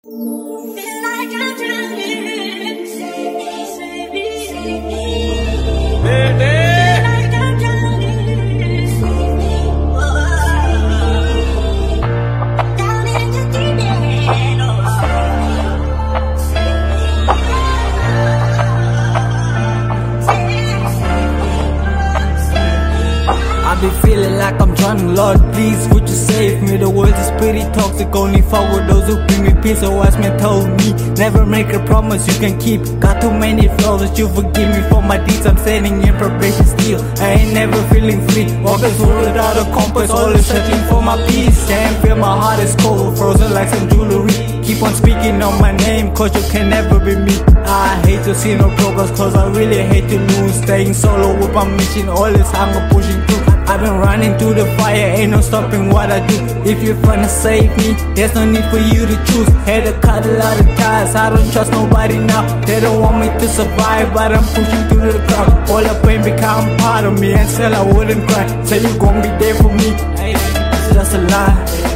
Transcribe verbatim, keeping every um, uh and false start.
Feel like I'm drowning. Save me, save me, save me. Baby. Feel like I'm drowning. Save me. Oh, down in the deep end. Oh, save me. Save me. Save me. I be feeling like I'm drowning, Lord, please would you save me? The world is pretty toxic, only fuck with those who bring me peace. So wise man told me, never make a promise you can keep. Got too many flaws, that you forgive me for my deeds. I'm standing in probation still, I ain't never feeling free. Walking through without a compass, always searching for my peace. Damn, feel my heart is cold, frozen like some jewelry. Keep on speaking on my name, cause you can never be me. I hate to see no progress, cause I really hate to lose. Staying solo with my mission, all this hunger pushing through. I've been running through the fire, ain't no stopping what I do. If you're trying to save me, there's no need for you to choose. Had to cut a lot of ties, I don't trust nobody now. They don't want me to survive, but I'm pushing through the crowd. All the pain become part of me, and still I wouldn't cry. Say you gon' be there for me, hey, it's just a lie.